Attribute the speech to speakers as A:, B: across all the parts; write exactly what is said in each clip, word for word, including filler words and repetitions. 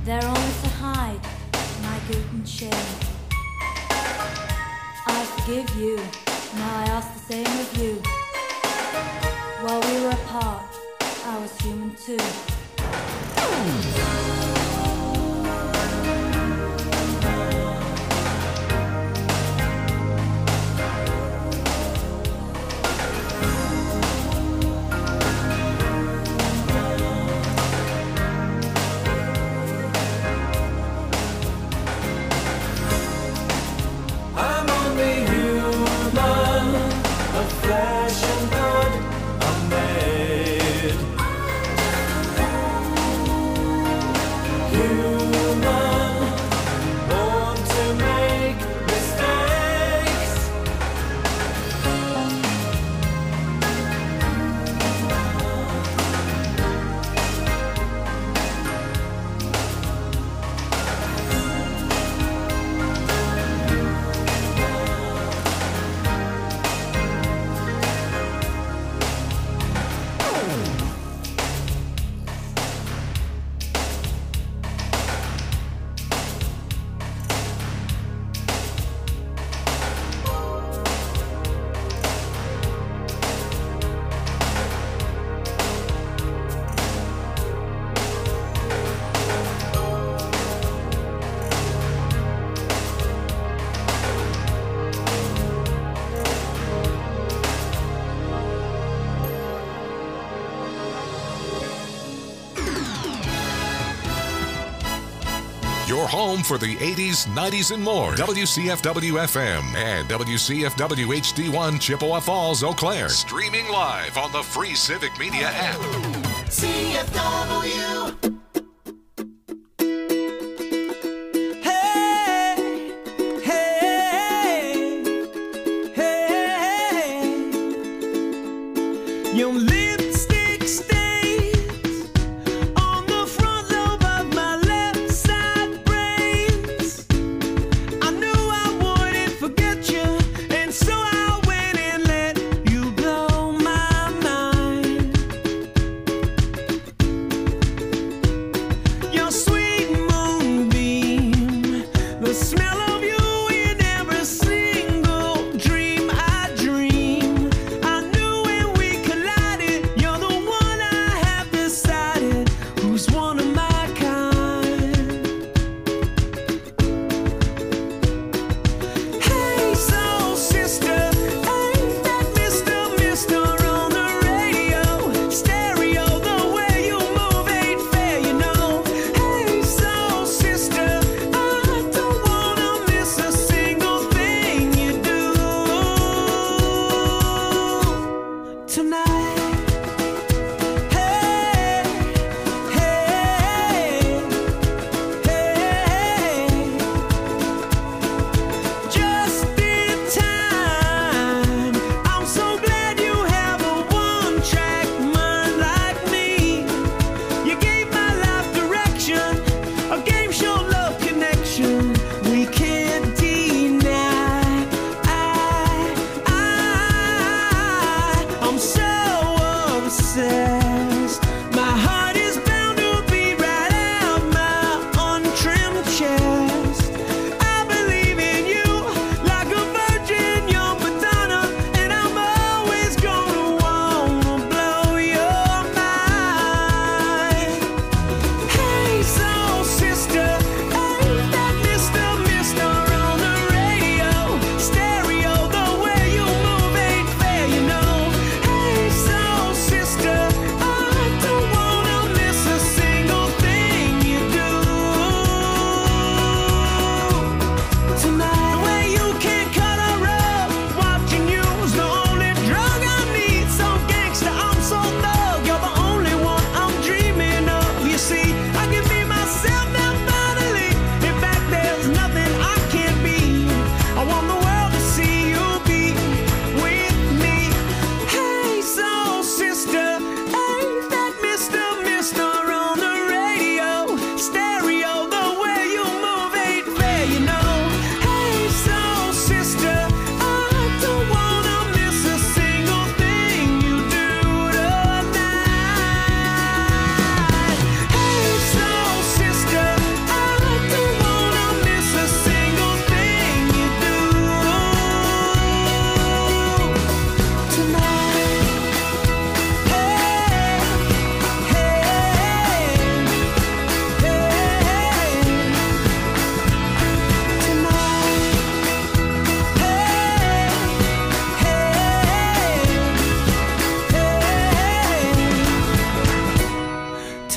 A: there only to hide my guilt and shame. I forgive you, now I ask the same of you. While we were apart, I was human too.
B: Flesh and blood, I'm made human, born to make mistakes.
C: Your home for the eighties, nineties, and more. W C F W F M and W C F W H D one Chippewa Falls, Eau Claire. Streaming live on the free Civic Media app.
B: C F W.
D: Your lipstick stains on the front lobe of my left side brains. I knew I wouldn't forget you, and so I went and let you blow my mind.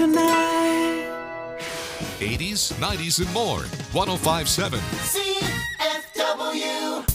D: tonight.
C: eighties, nineties, and more. one oh five point seven.
B: C F W.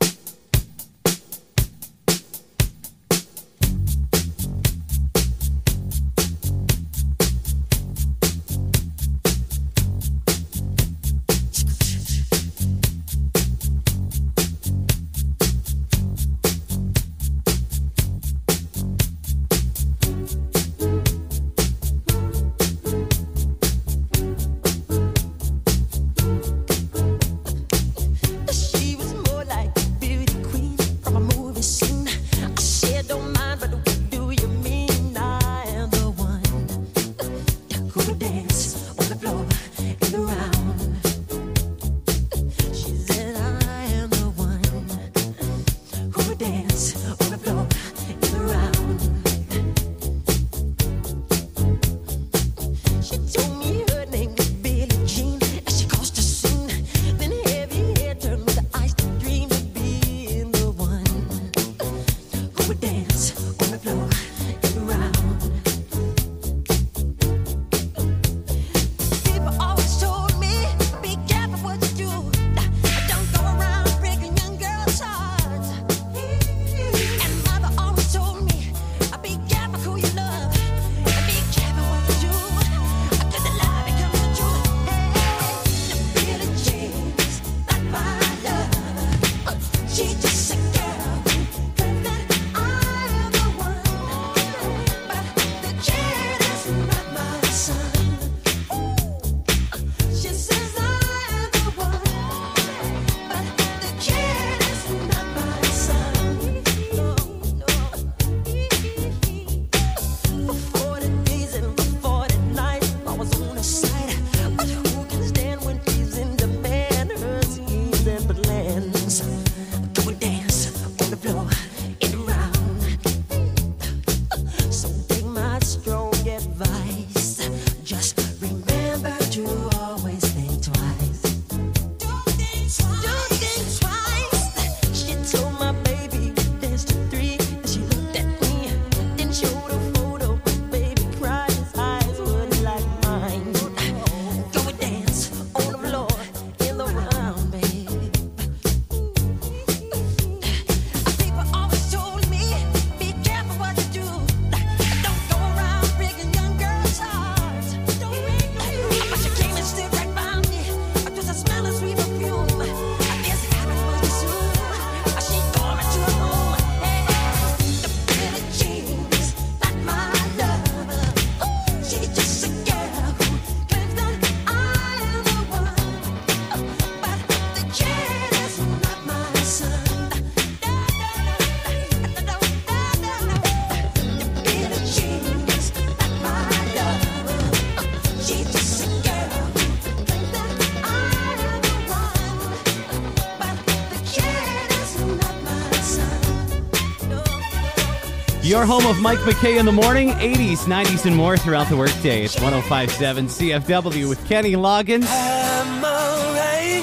E: Your home of Mike McKay in the morning, eighties, nineties, and more throughout the workday. It's one oh five point seven C F W with Kenny Loggins.
D: I'm alright,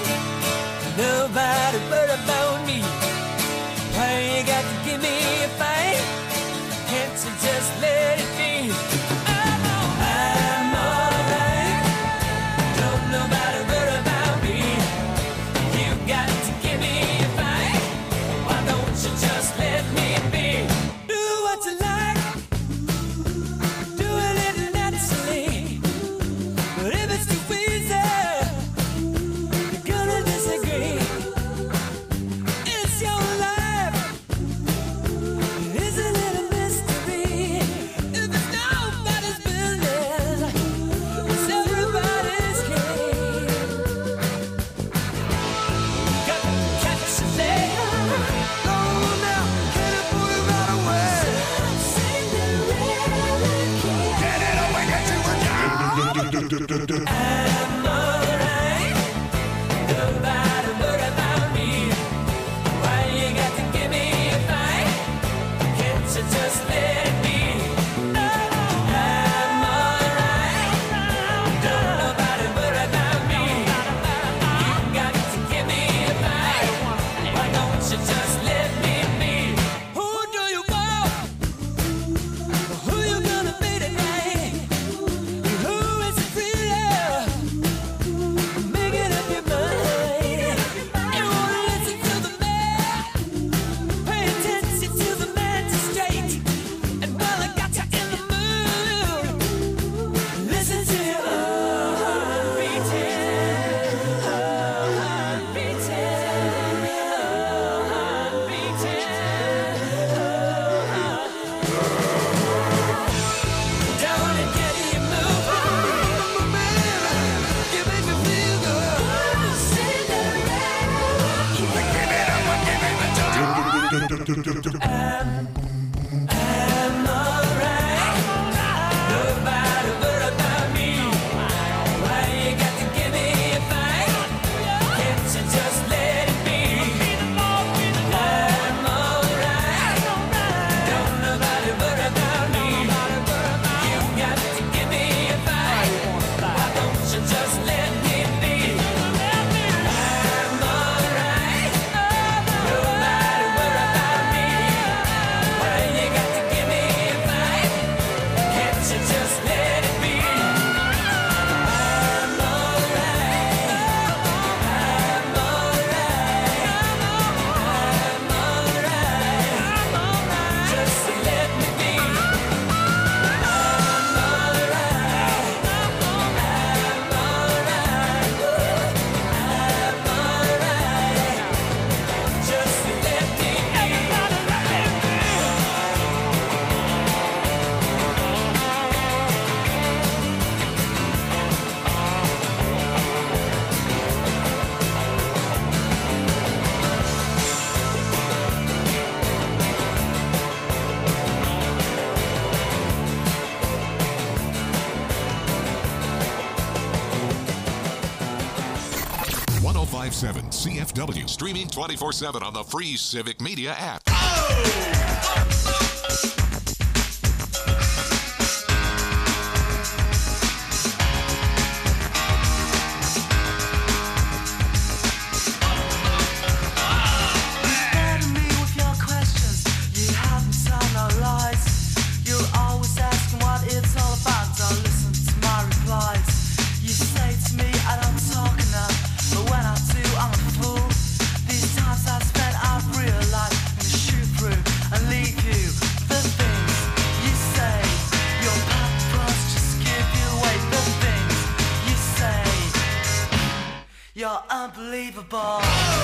D: nobody but about me. Why you got to give me a fight? Can't you just let it be? I'm alright, I'm alright, don't nobody but about me. You got to give me a fight. Why don't you just let me be? Do what you like, do a little naturally. But if it's too easy, you're gonna disagree. It's your life, isn't it a mystery? If it's nobody's business, it's everybody's game. Got to catch a leg. Go now, get it, put it right away. Get it away, get you a job. I'm alright, nobody worry about me. Why you got to give me a fight? Can't you just let it be? I'm alright, don't nobody worry about me. You got to give me a fight. Why don't you just let me be? Who do you want? Who you gonna be tonight?
C: one oh five point seven C F W. Streaming twenty-four seven on the free Civic Media app.
F: You're unbelievable.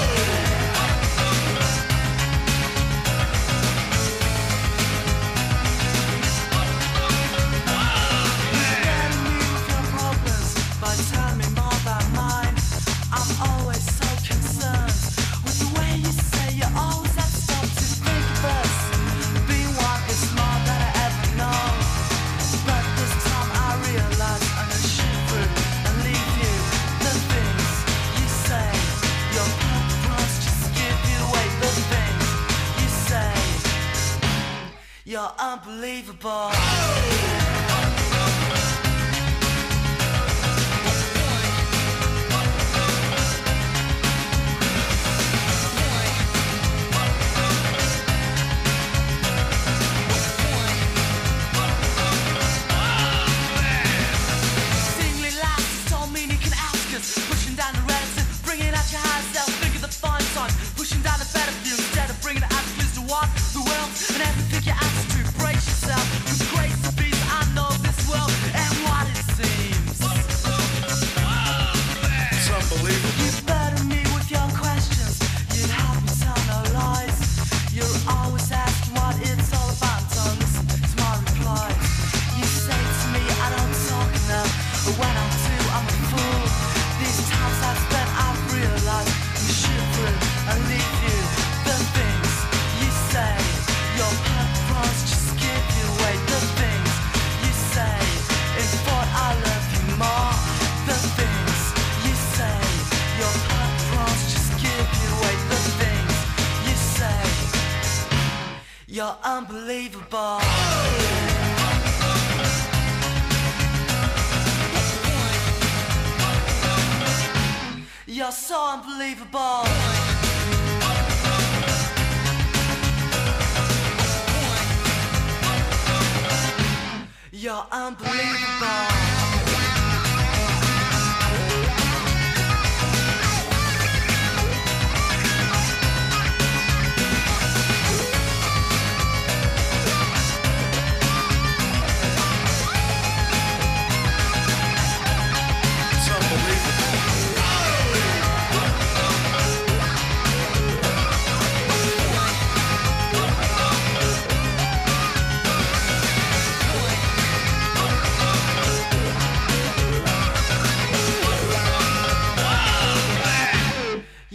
F: You're unbelievable. Singly last, don't mean you can ask us. Pushing down the reticence, bringing out your high self, think of the fine signs. Pushing down the better view instead of bringing the attitudes to what the world and every pick your attitude. Brace yourself with grace and peace. I know this world and what it seems.
B: It's unbelievable.
F: You burden me with your questions. You help me tell no lies. You're always asking what it's all about. Don't listen to my replies. You say to me I don't talk enough, but when I do I'm a fool. These times I've spent I've realized you shoot through and leave you. The things you say, your purpose just give you away. The things you say, in thought I love you more. The things you say, your purpose just give you away. The things you say, you're unbelievable. You're so unbelievable. You're unbelievable.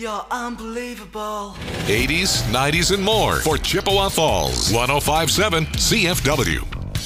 F: You're unbelievable.
C: eighties, nineties, and more for Chippewa Falls. one oh five point seven C F W.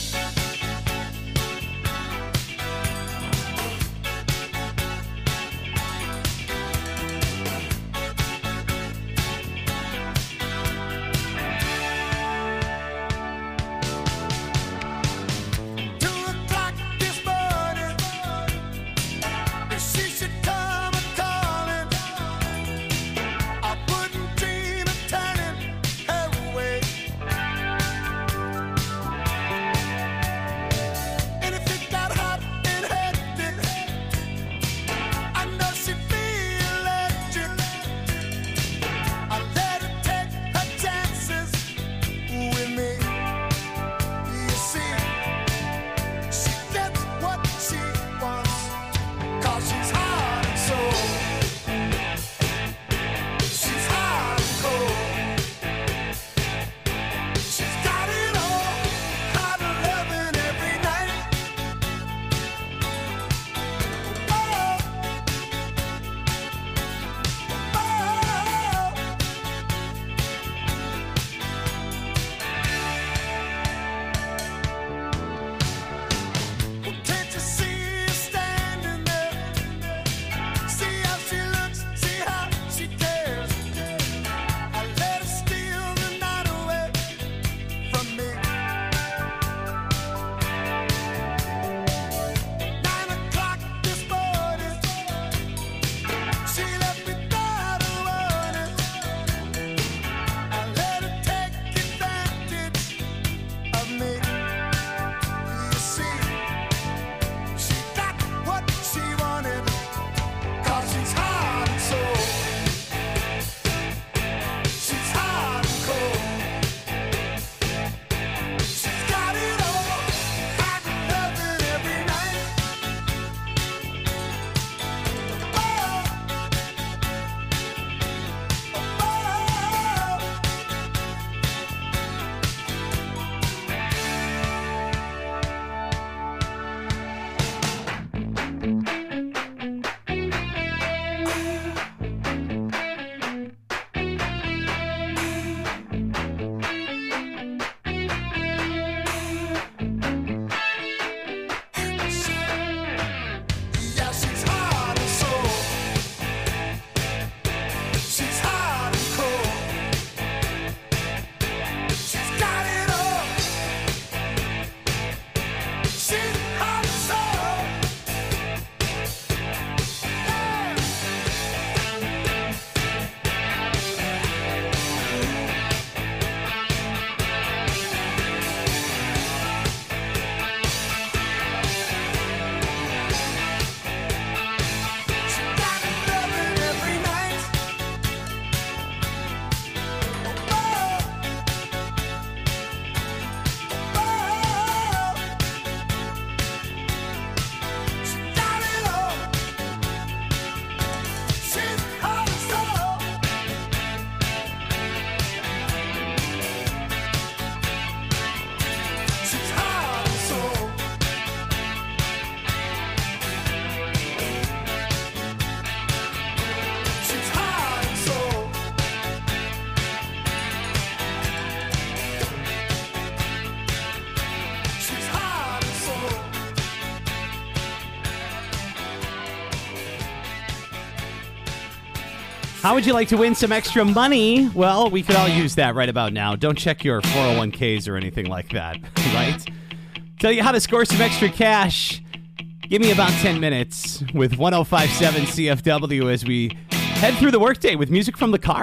E: How would you like to win some extra money? Well, we could all use that right about now. Don't check your four oh one k's or anything like that, right? Tell you how to score some extra cash. Give me about ten minutes with one oh five point seven C F W as we head through the workday with music from the Cars.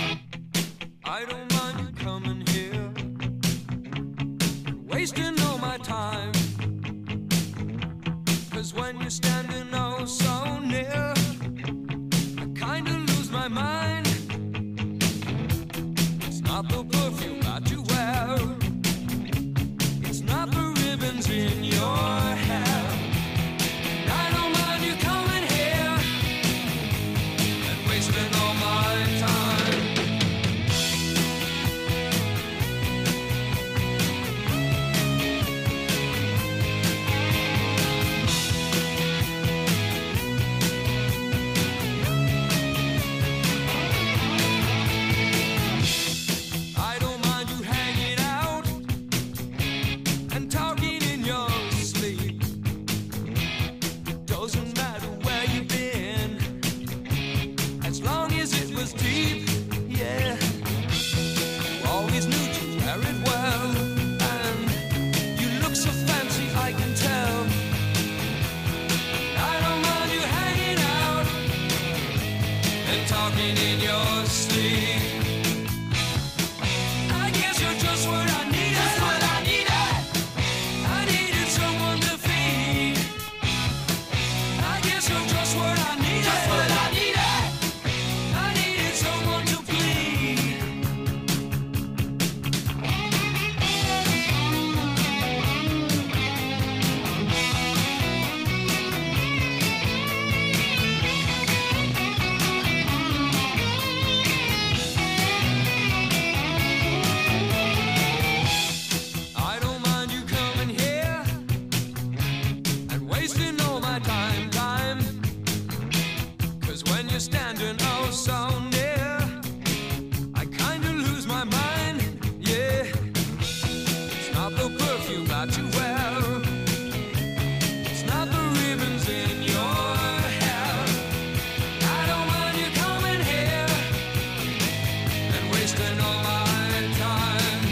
G: I don't mind you coming here, wasting all my time. Cause when you're standing oh so near, I kinda lose my mind. It's not the perfume that you wear, it's not the ribbons in your hair. I don't mind you coming here and wasting all my time. talking in your sleep. I guess you're just what I needed. Just what I needed. I needed someone to feed. I guess you're just what I needed. Just what I needed. I needed someone to bleed. I don't mind you coming here and wasting all my time, time. Cause when you're standing oh so near, I kinda lose my mind, yeah. It's not the perfume that you wear, it's not the ribbons in your hair. I don't mind you coming here and wasting all my time.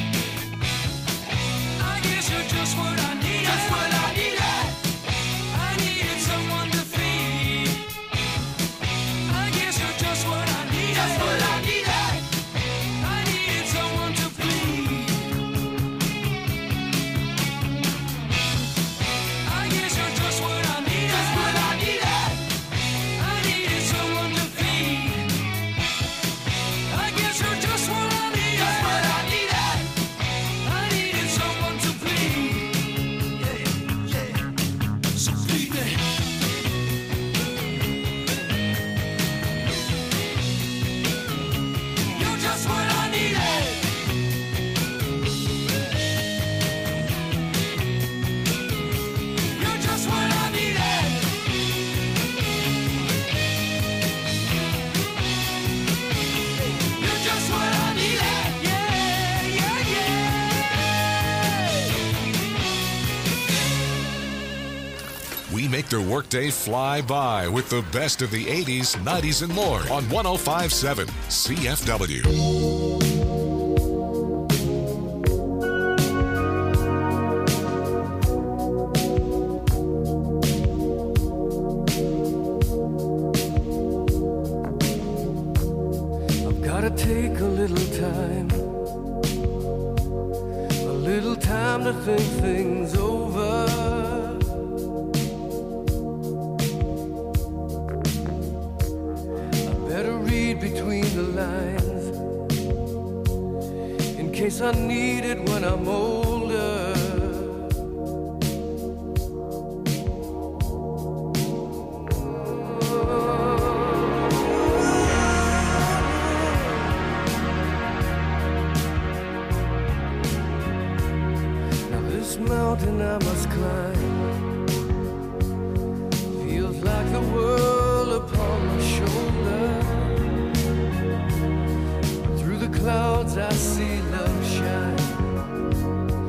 G: I guess you're just what I needed. Just what I needed. I needed someone to feed. I guess you're just what I needed. Just what I needed. I needed someone to bleed. I guess you're just what I needed. Just what I needed. I needed someone to feed. I guess you're just what I needed. Just what I needed. I needed someone to bleed. Yeah, yeah. So bleed me. You're just what I needed. You're just what I needed. You're just what I needed. Yeah, yeah, yeah.
C: We make their workday fly by with the best of the eighties, nineties, and more on one oh five point seven C F W.
H: I've gotta take a little time, a little time to think things over. I better read between the lines in case I need it when I'm older. Now this mountain I must climb feels like the world upon my shoulder. Through the clouds I see love shine.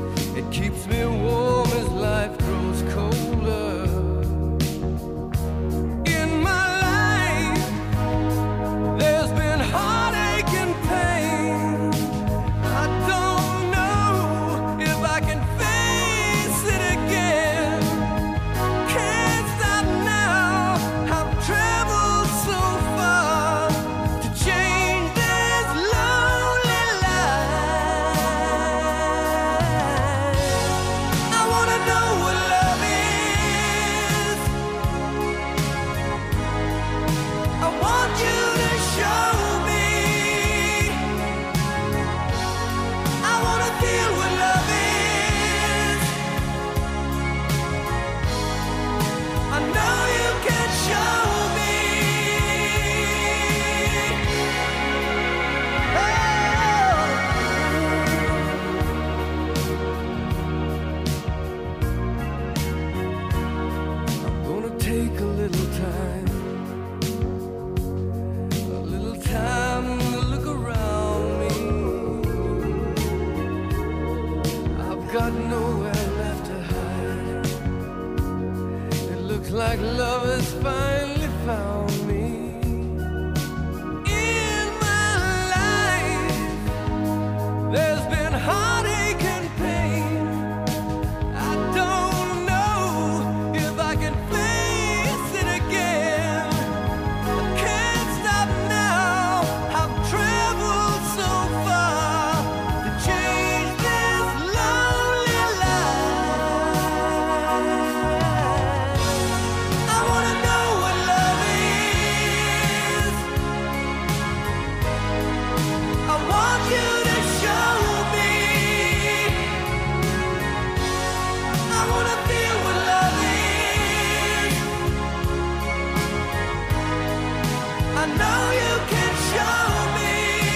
D: I know you can show me.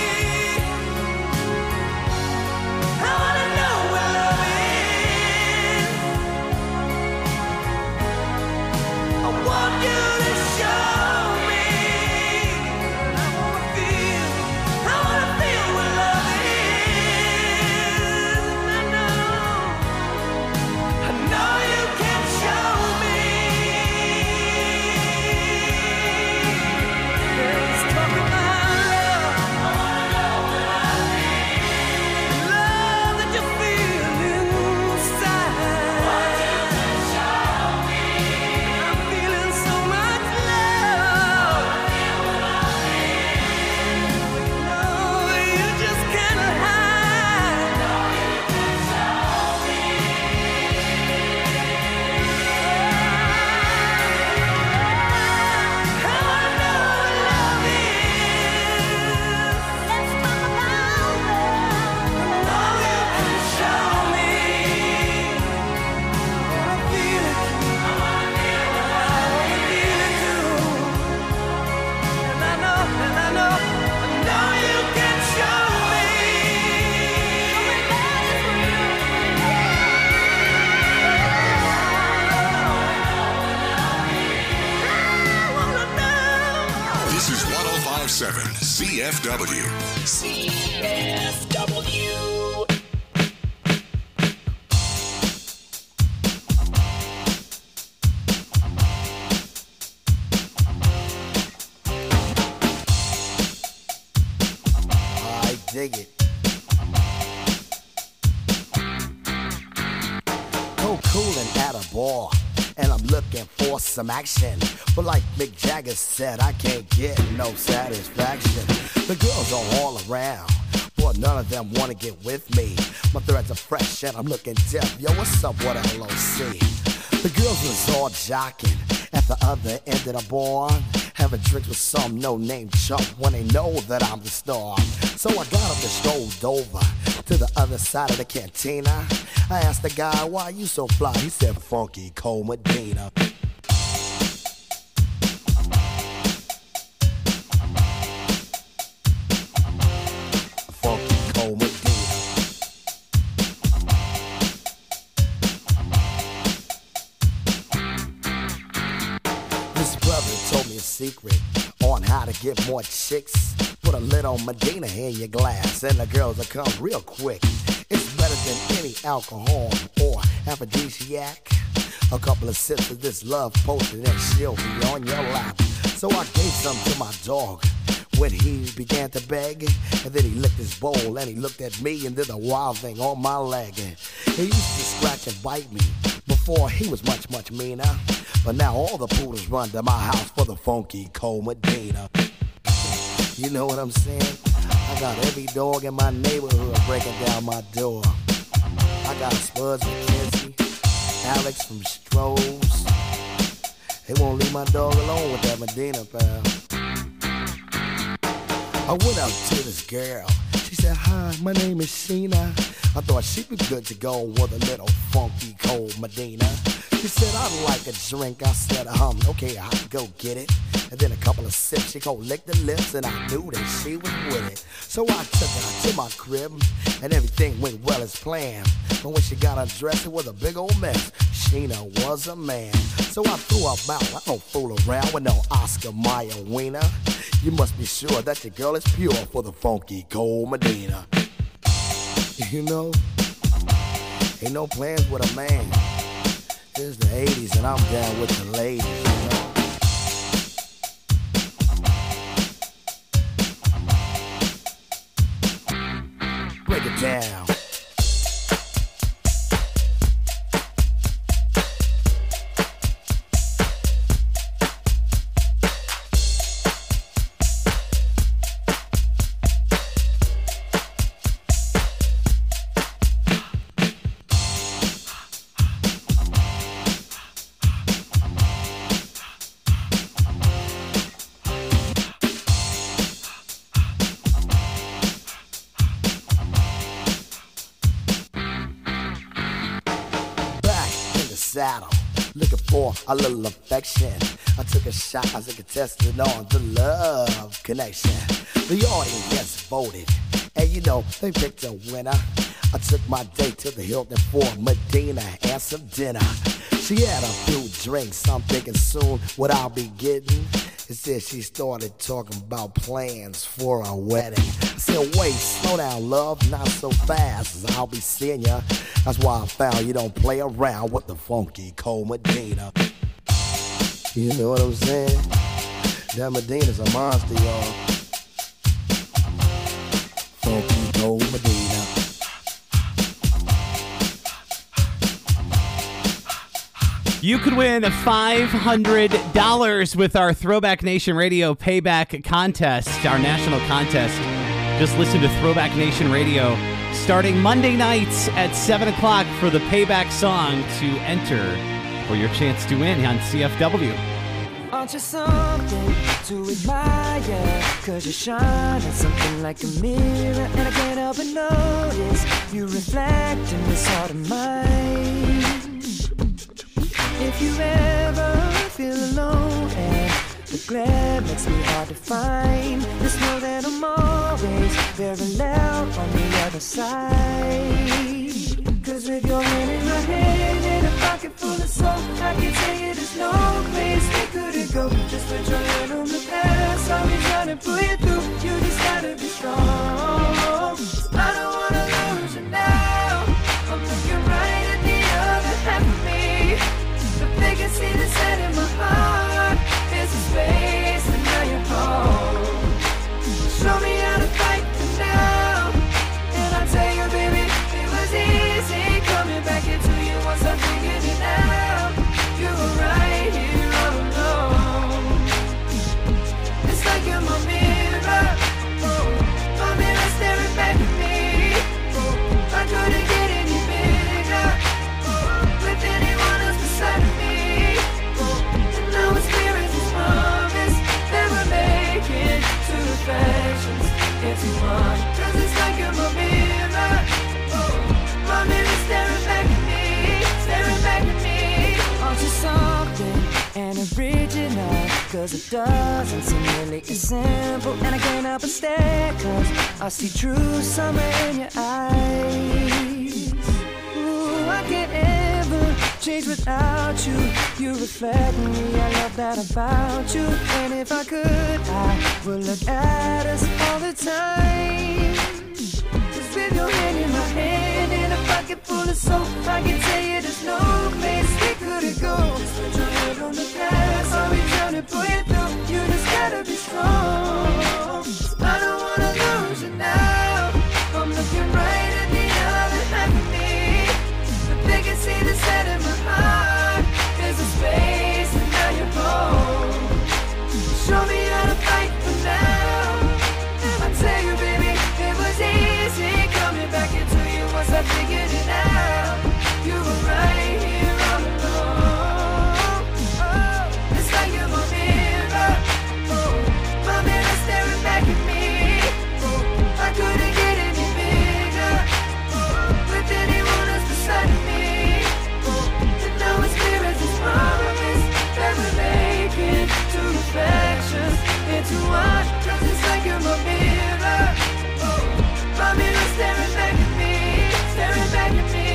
D: I wanna know where love is. I want you to show me. I wanna feel, I wanna feel where love is. And I know, I know you can show me. Let's talk about love. I wanna know where love is. Love that you feel inside. Want you to show me. I'm feeling so much love. I feel where love is. No, you just can't hide. No, you can show me. I wanna know what love is. Let's talk about love. I know you can show me. I wanna feel it. I wanna feel it. I wanna feel it too. And I know, and I know, I know you can show me. I wanna know.
C: This is one oh five point seven C F W.
B: C F W.
I: I dig it. So cool and at a bar, and I'm looking for some action. But like Mick Jagger said, I can't get no satisfaction. The girls are all around, but none of them wanna get with me. My threads are fresh and I'm looking deaf. Yo, what's up with L O C? The girls was all jocking at the other end of the bar, having drinks with some no-name chump when they know that I'm the star. So I got up and strolled over to the other side of the cantina. I asked the guy, why you so fly? He said, Funky Cole Medina. Funky Cole Medina. This brother told me a secret on how to get more chicks. Put a little Medina in your glass and the girls will come real quick. It's better than any alcohol or aphrodisiac. A couple of sips of this love potion and she'll be on your lap. So I gave some to my dog when he began to beg. And then he licked his bowl and he looked at me and did a wild thing on my leg. He used to scratch and bite me before he was much, much meaner. But now all the poodles run to my house for the Funky Cole Medina. You know what I'm saying? I got every dog in my neighborhood breaking down my door. I got Spuds from Kinsey, Alex from Strohs. They won't leave my dog alone with that Medina, pal. I went up to this girl. She said, hi, my name is Sheena. I thought she'd be good to go with a little Funky Cole Medina. She said, I'd like a drink. I said, um, okay, I'll go get it. And then a couple of sips, she go lick the lips, and I knew that she was with it. So I took her to my crib, and everything went well as planned. But when she got undressed, it was a big old mess. Sheena was a man. So I threw her out. I don't fool around with no Oscar Mayer wiener. You must be sure that your girl is pure for the Funky Cole Medina. You know, ain't no plans with a man. It's the eighties and I'm down with the ladies, you know. Break it down. Saddle, looking for a little affection. I took a shot as a contestant on the Love Connection. The audience voted, and you know, they picked a winner. I took my date to the Hilton for Medina and some dinner. She had a few drinks, I'm thinking soon what I'll be getting. Instead, she started talking about plans for a wedding. I said, wait, slow down, love, not so fast, I'll be seeing ya. That's why I found you don't play around with the funky cold Medina. You know what I'm saying? That Medina's a monster, y'all. Funky cold Medina.
E: You could win five hundred dollars with our Throwback Nation Radio Payback Contest, our national contest. Just listen to Throwback Nation Radio starting Monday nights at seven o'clock for the Payback song to enter for your chance to win on C F W.
F: Aren't you something to admire? Cause you shine at something like a mirror, and I can't help but notice you reflect in this heart of mine. If you ever feel alone and the glare makes me hard to find, just know that I'm always very loud on the other side. Cause with your hand in my hand and a pocket full of soap, I can tell you there's no place we couldn't go. Just put your hand on the past, I'll be trying to pull you through. You just gotta be strong. I don't wanna lose you now. I'm looking right at the other half of me. They can see the set in my heart. There's a space and now you're home. Show me how to fight for now. And I tell you, baby, it was easy coming back into you once I figured it out. You were right here all alone. It's like you're my mirror. Oh, my mirror staring back at me. Oh, I couldn't get any bigger. Oh, with anyone else beside me. Reflections into one. Cause it's like you're my mirror. Oh, my mirror staring back at me, staring back at me. Aren't you something and original? Cause it doesn't seem really as simple. And I can't help but stare, cause I see true summer in your eyes. Ooh, I can't ever change without you. You reflect me, I love that about you. And if I could, I would look at us all the time. Just with your hand in my hand and a pocket full of soap, I can tell you there's no place we couldn't go. Just put your head on the past, I'll be trying to pull you through. You just gotta be strong. I don't wanna lose you now. I'm looking right at the other half of me. But they can see the set in my heart. There's a space and now you're home. Show me how to fight for now. I tell you, baby, it was easy coming back into you once I figured it out. You were right here all alone. Oh, it's like you're my mirror. Oh, my mirror staring back at me. Oh, I couldn't get any bigger. Oh, with anyone else beside me. Oh, and now it's clear as this promise that we're making two reflections into one. Cause it's like you're my mirror. Oh, my mirror staring back at me, staring back at me.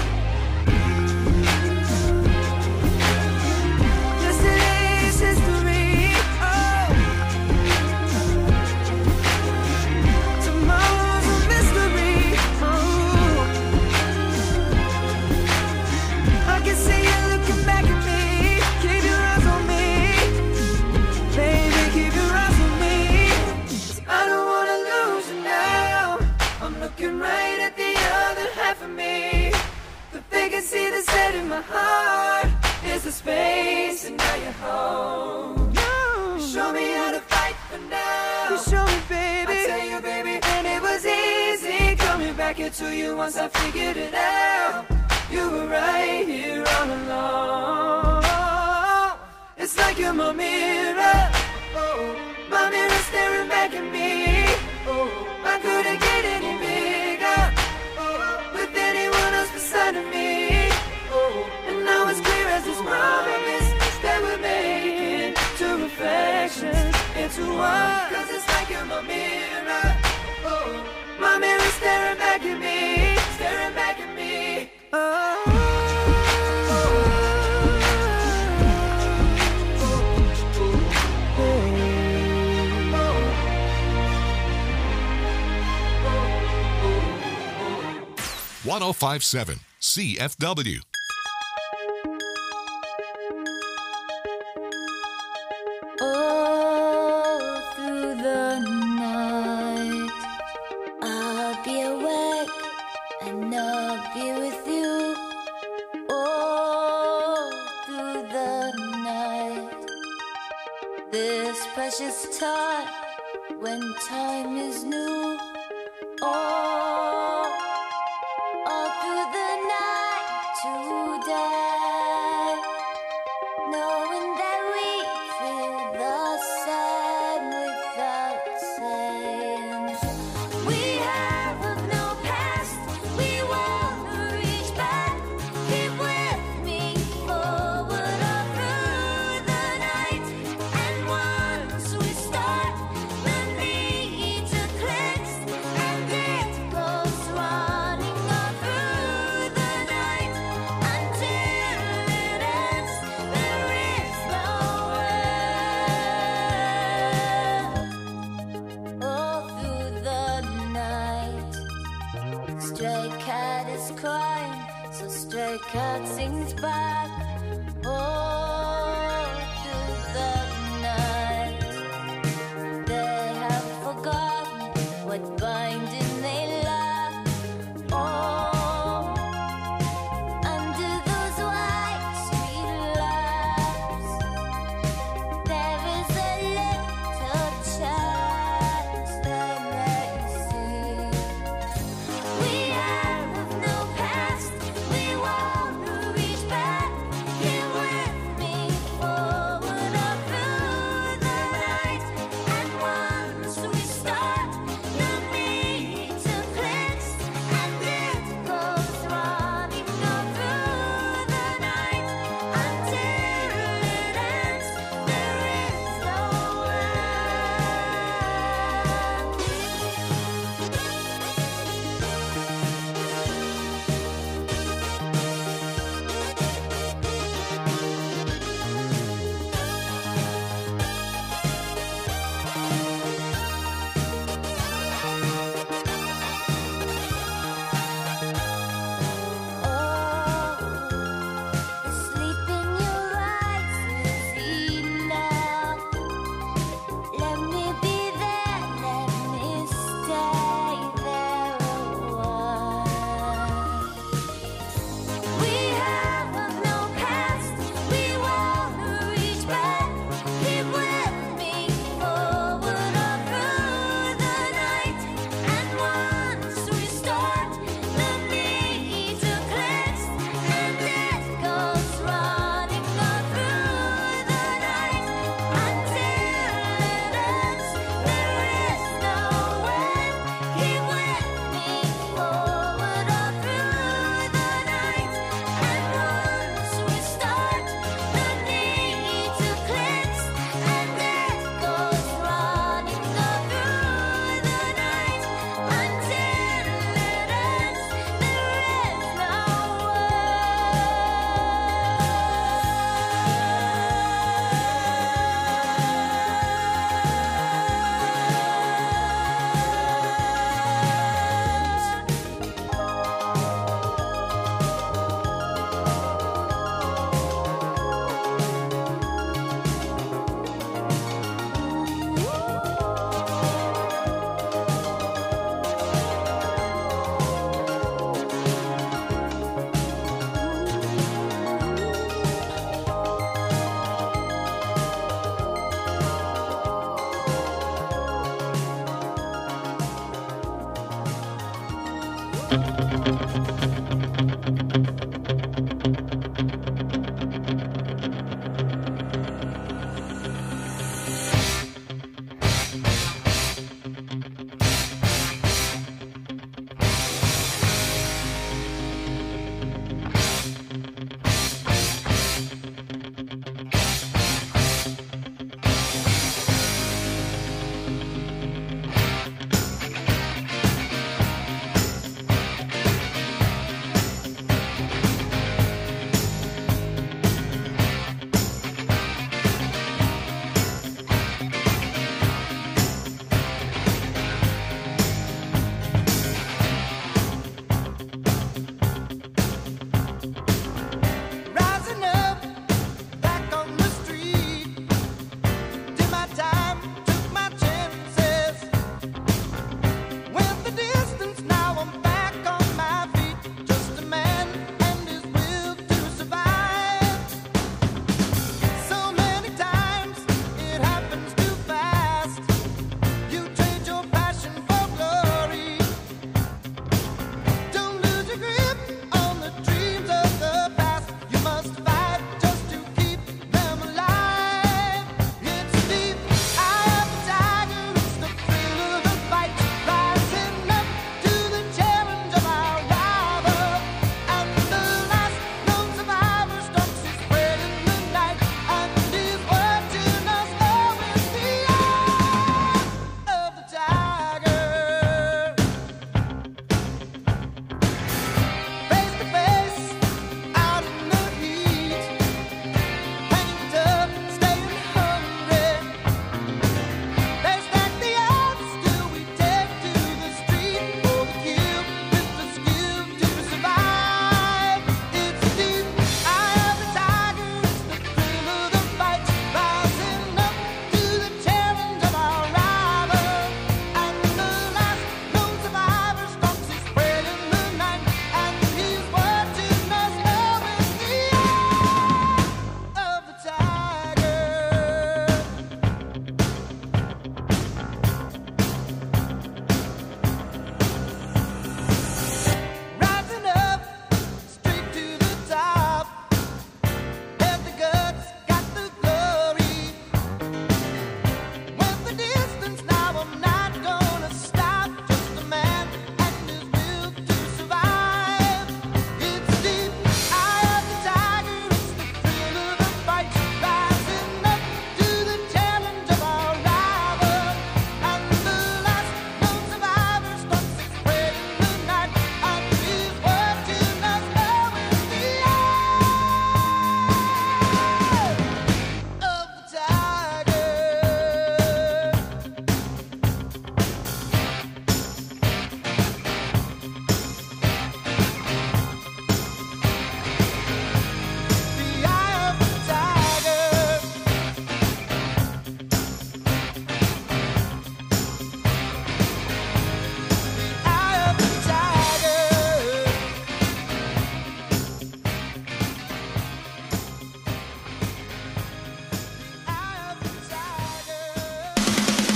F: Yesterday's history. Oh, tomorrow's a mystery. Oh, I can see you looking back at me. Keep your eyes on me, baby, keep your eyes on me. 'Cause I don't wanna lose you now. I'm looking right at the other half of me. But they can see the set in my heart. There's a space and now you're home. You show me how to fight for now. You show me, baby. I tell you, baby, and it was easy coming back into you once I figured it out. You were right here all along. It's like you're my mirror. Oh, my mirror staring back at me. Oh, I couldn't get any bigger. Oh, with anyone else beside of me. Oh, and now it's clear as this promise that we're making
D: reflections into one. Cause it's like I'm a mirror. Oh, my mirror staring back at me, staring back at me. Oh.
C: one oh five point seven C F W.
A: All through the night, I'll be awake and I'll be with you. All through the night, this precious time when time is new. All, all through the night today, knowing that we feel the same without saying. We have of no past, we wanna reach back. Keep with me forward all through the night. And once we start, the need to cleanse, and it goes running all through the night until it ends. There is no end. All through the night, stray cat is crying, so stray cat sings back. All through the night, they have forgotten what binding they lack. Oh, under those white street lamps, there is a little chance they may see. We have no past, we wanna reach back. Here with me forward all through the night. And once we start, no need to cleanse, and it goes running all through the night until it ends. There is no the sleep in your eyes is enough. Let me be there, let me stay there a while. We have no past, we wanna reach back. Keep with me forward all through the night. And once we start, the need to cleanse, and it goes running all through the night until it ends. There is no end. Keep with me forward all through the night. And once we start, the need to cleanse, and it goes running all through the night until it ends.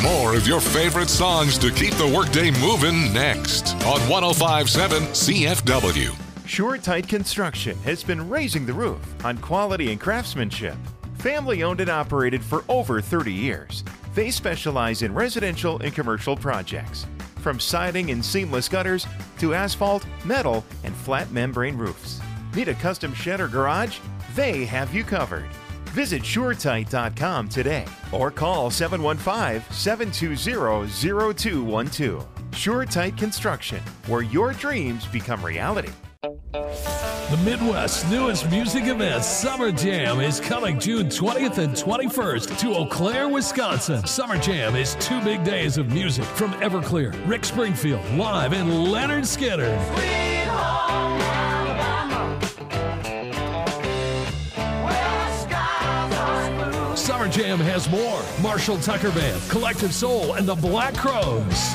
C: More of your favorite songs to keep the workday moving next on one oh five point seven C F W.
J: Sure Tight Construction has been raising the roof on quality and craftsmanship. Family owned and operated for over thirty years. They specialize in residential and commercial projects, from siding and seamless gutters to asphalt, metal, and flat membrane roofs. Need a custom shed or garage? They have you covered. Visit sure tight dot com today or call seven one five, seven two zero, zero two one two. Sure Tight Construction, where your dreams become reality.
K: The Midwest's newest music event, Summer Jam, is coming June twentieth and twenty-first to Eau Claire, Wisconsin. Summer Jam is two big days of music from Everclear, Rick Springfield live, and Leonard Skinner.
D: Sweet home Alabama, where the skies are blue.
K: Summer Jam has more. Marshall Tucker Band, Collective Soul, and the Black Crows.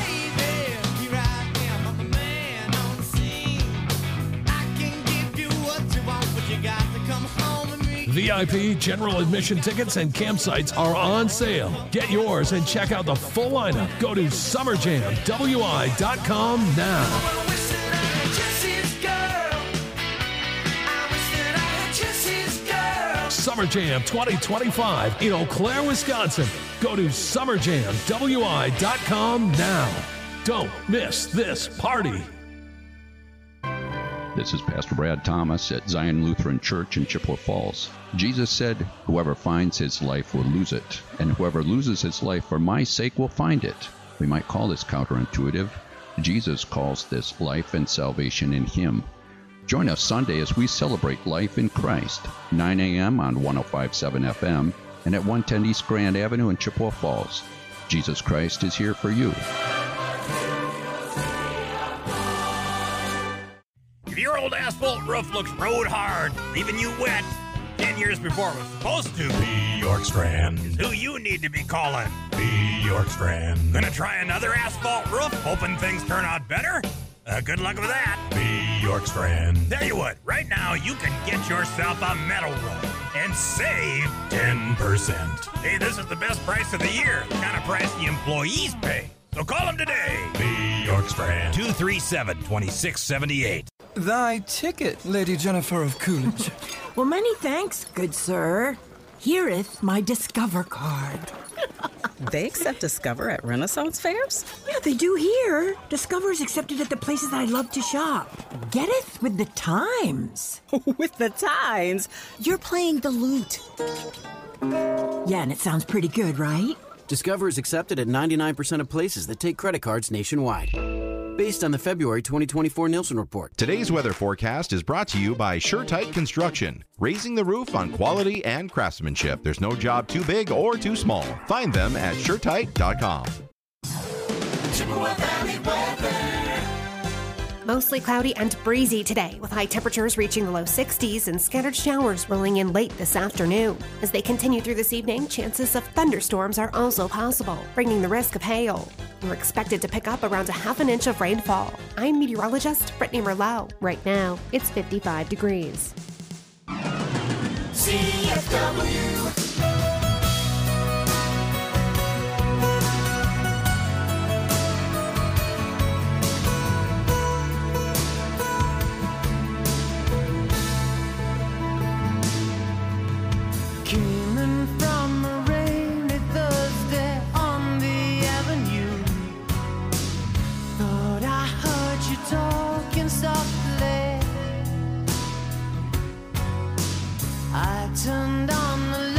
K: V I P, general admission tickets, and campsites are on sale. Get yours and check out the full lineup. Go to summer jam w i dot com now. Summer Jam twenty twenty-five in Eau Claire, Wisconsin. Go to summer jam w i dot com now. Don't miss this party.
L: This is Pastor Brad Thomas at Zion Lutheran Church in Chippewa Falls. Jesus said, "Whoever finds his life will lose it, and whoever loses his life for my sake will find it." We might call this counterintuitive. Jesus calls this life and salvation in him. Join us Sunday as we celebrate life in Christ, nine a.m. on one oh five point seven F M and at one ten East Grand Avenue in Chippewa Falls. Jesus Christ is here for you.
M: If your old asphalt roof looks road hard, leaving you wet ten years before it was supposed to, B. York Strand is who you need to be calling. B. York Strand. Gonna try another asphalt roof, hoping things turn out better? Uh, good luck with that. B. York Strand. Tell you what, right now you can get yourself a metal roof and save ten percent. Hey, this is the best price of the year, the kind of price the employees pay. So call them today. B. York Strand. two three seven, two six seven eight.
N: Thy ticket, Lady Jennifer of Coolidge.
O: Well, many thanks, good sir. Hereeth my Discover card.
P: They accept Discover at Renaissance fairs?
O: Yeah, they do here. Discover is accepted at the places I love to shop. Getteth with the times.
P: With the times? You're playing the lute.
O: Yeah, and it sounds pretty good, right?
Q: Discover is accepted at ninety-nine percent of places that take credit cards nationwide. Based on the February twenty twenty-four Nielsen report.
R: Today's weather forecast is brought to you by Sure Tight Construction, raising the roof on quality and craftsmanship. There's no job too big or too small. Find them at sure tight dot com.
D: Chippewa Valley weather.
S: Mostly cloudy and breezy today, with high temperatures reaching the low sixties and scattered showers rolling in late this afternoon. As they continue through this evening, chances of thunderstorms are also possible, bringing the risk of hail. We're expected to pick up around a half an inch of rainfall. I'm meteorologist Brittany Merlot. Right now, it's fifty-five degrees.
D: C F W.
F: Came from a rainy Thursday on the avenue. Thought I heard you talking softly. I turned on the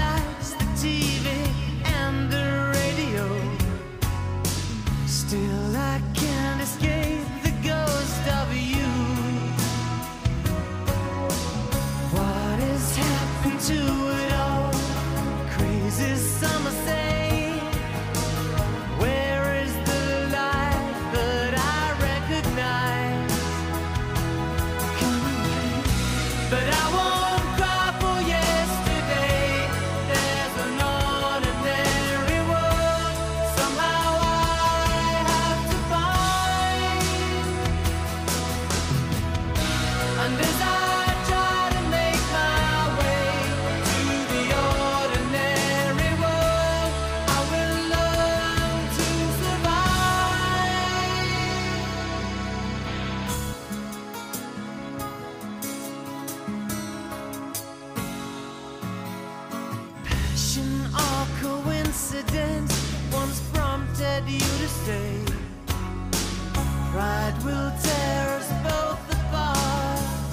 F: accident once prompted you to stay. Pride will tear us both apart.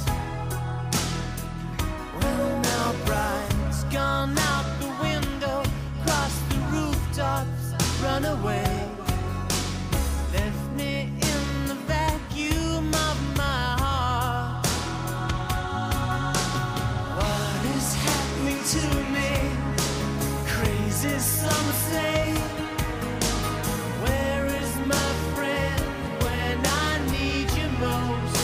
F: Well, now pride's gone out the window, crossed the rooftops, run away. Left me in the vacuum of my heart. What is happening to me? Crazy, some say. Where is my friend when I need you most?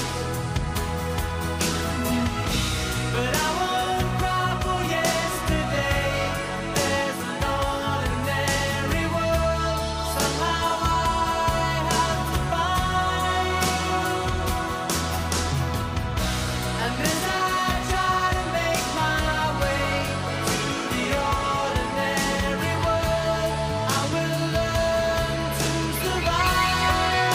F: But I won't cry for yesterday. There's an ordinary world somehow I have to find. And as I try to make my way to the ordinary world, I will learn to survive.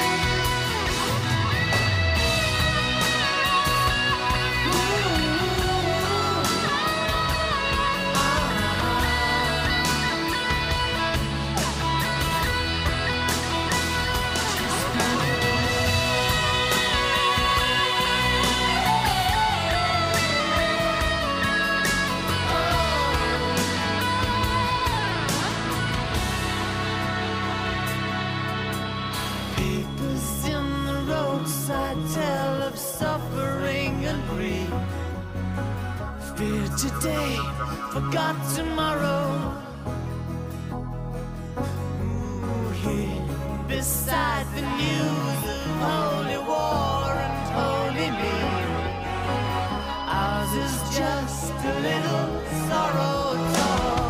F: Papers in the roadside tell of suffering and grief. Fear today, forgot tomorrow. Ooh, here beside the news of holy war and holy me. Ours is just a little sorrow talk.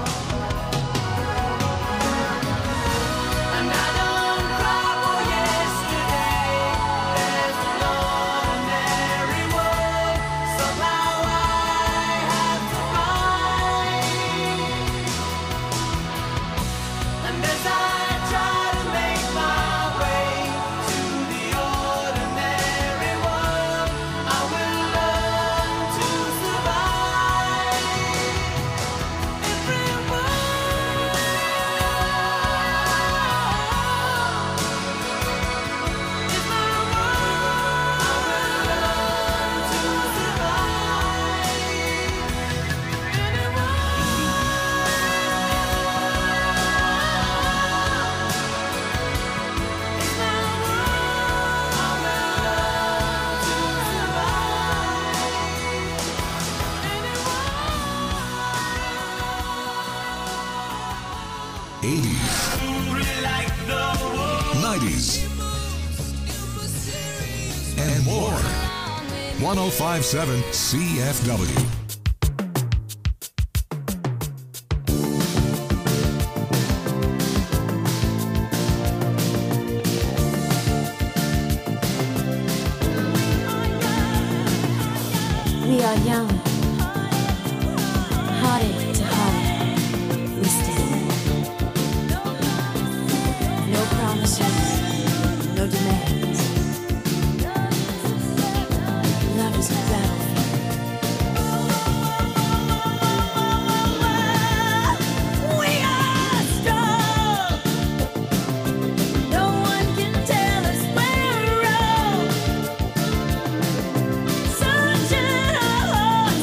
F: And I don't cry for yesterday. There's an ordinary world somehow I have to find. And as I try to make my way to the ordinary world, I will learn to survive.
C: eighties, nineties, and more. one oh five point seven C F W.
A: We are young, hearted to heart. We stay. No promises, no demands. Love is a battlefield. We are strong. No one can tell us we're wrong. Sunshine, oh,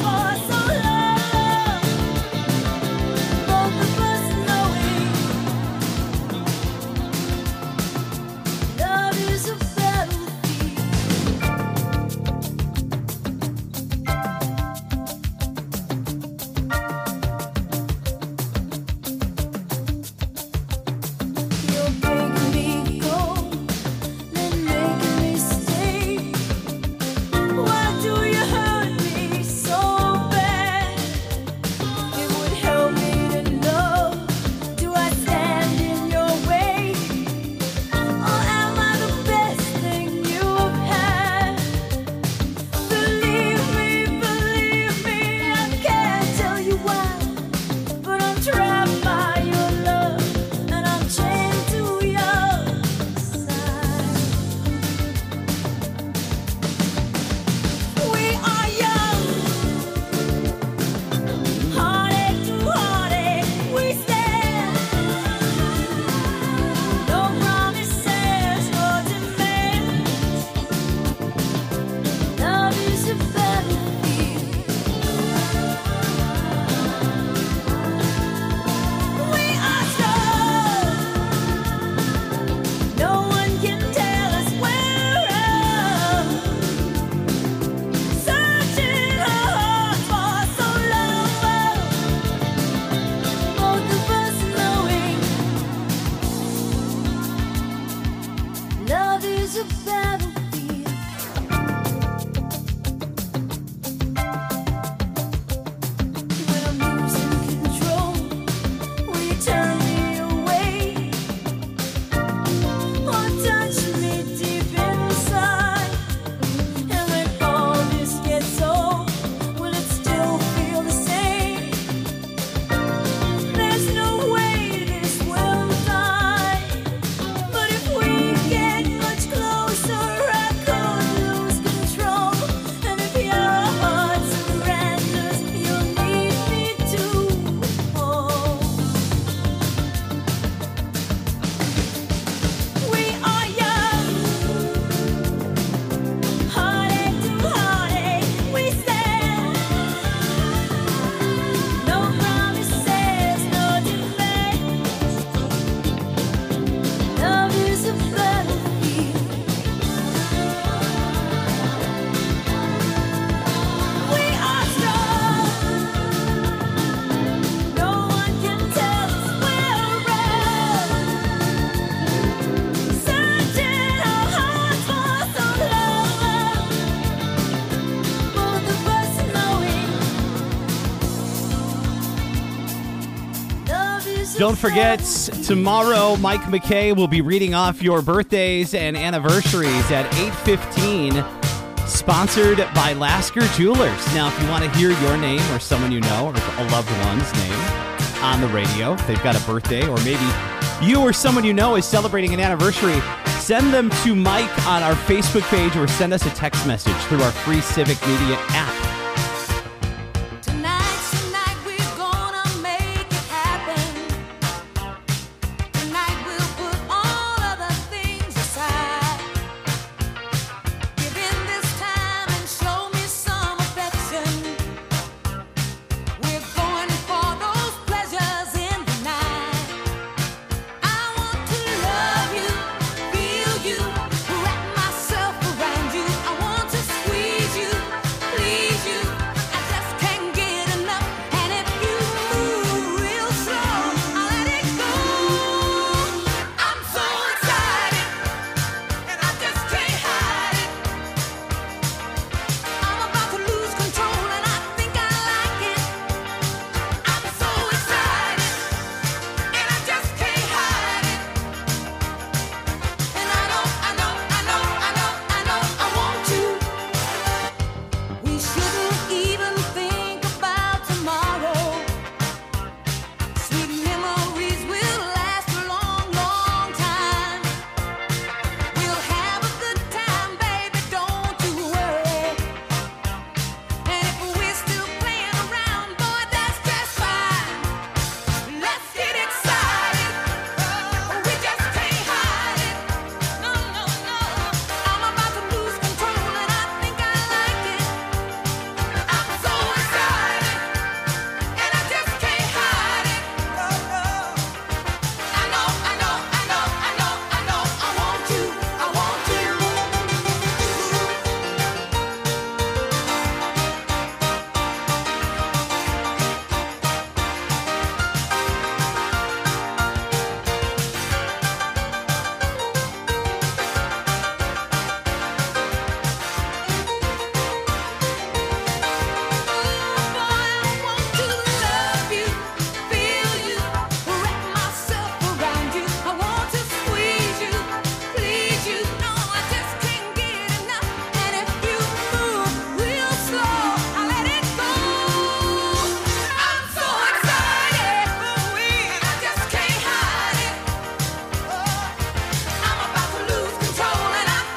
E: Don't forget, tomorrow Mike McKay will be reading off your birthdays and anniversaries at eight fifteen, sponsored by Lasker Jewelers. Now, if you want to hear your name or someone you know or a loved one's name on the radio, if they've got a birthday, or maybe you or someone you know is celebrating an anniversary, send them to Mike on our Facebook page or send us a text message through our free Civic Media app.